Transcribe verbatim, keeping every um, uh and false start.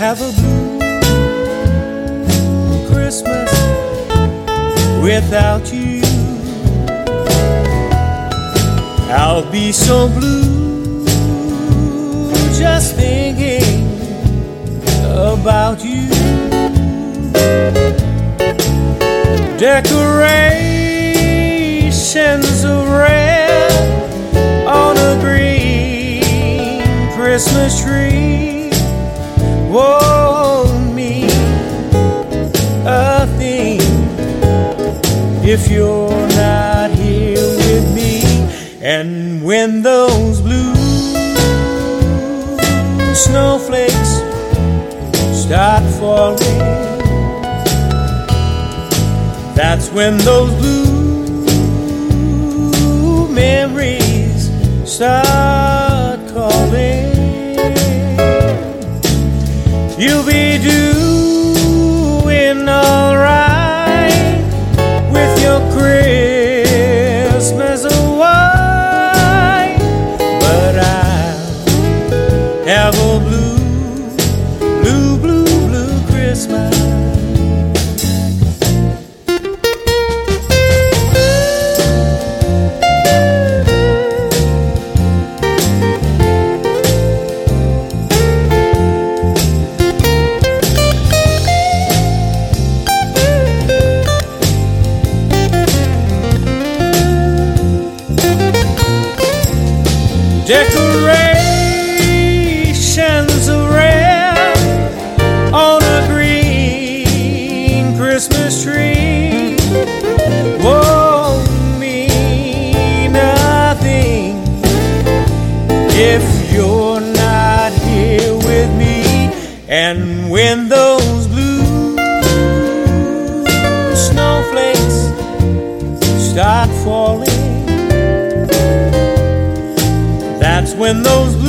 have a blue Christmas without you. I'll be so blue just thinking about you. Decorations of red on a green Christmas tree won't mean a thing if you're not here with me. And when those blue snowflakes start falling, that's when those blue memories start calling. You'll be doing alright with your Christmas white, but I'll have a blue, blue, blue, blue Christmas. Decorations of red on a green Christmas tree won't mean nothing if you're not here with me. And when those blue snowflakes start falling, that's when those